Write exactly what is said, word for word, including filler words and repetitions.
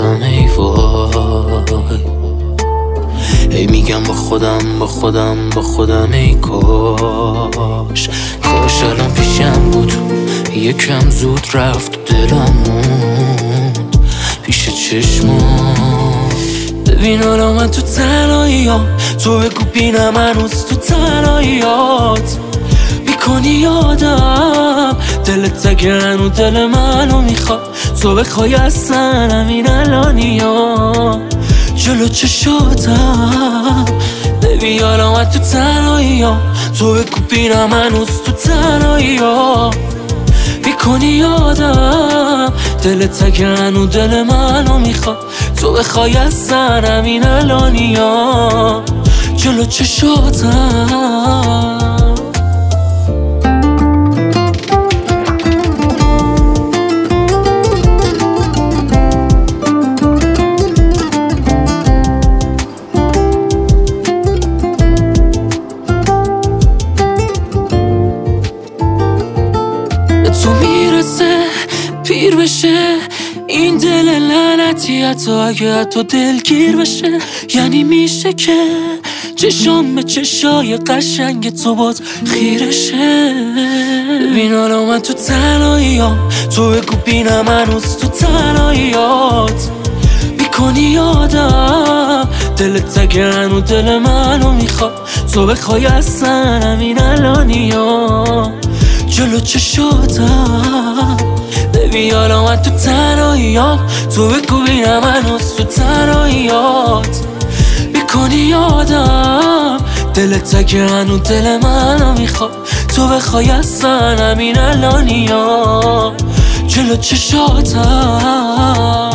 خودم ای وای. ای میگم با خودم با خودم با خودم ای کاش کاش الان پیشم بود، یکم زود رفت و دلم موند پیش چشمام. ببین حالا من تو تنهاییام، تو بگو بینم هنوز تو تنهاییات میکنی یادم. دلت اگه هنو دل منو میخواد، تو بخوای اصلا همین الانیا جلو چشاتم. ببین حالا من تو تنهاییام، تو بگو بینم هنوز تو تنهاییات میکنی یادم. دلت اگه هنو دل منو میخواد، تو بخوای اصلا همین الانیا جلو چشاتم. تو میرسه پیر بشه این دل لعنتی، حتی اگه حتی دلگیر بشه. یعنی میشه که چشام به چشای قشنگ تو باز خیرشه. ببین حالا من تو تنهاییام، تو بگو بینم هنوز تو تنهاییات میکنی یادم. دلت اگه هنو دل منو میخواد، تو بخوای اصلا همین الانیا جلو چشاتم. ببین حالا من تو تنهاییام، تو بگو بینم هنوز تو تنهاییات میکنی یادم. دلت اگه هنو دل منو میخواد، تو بخوای اصلا همین الانیا جلو چشاتم.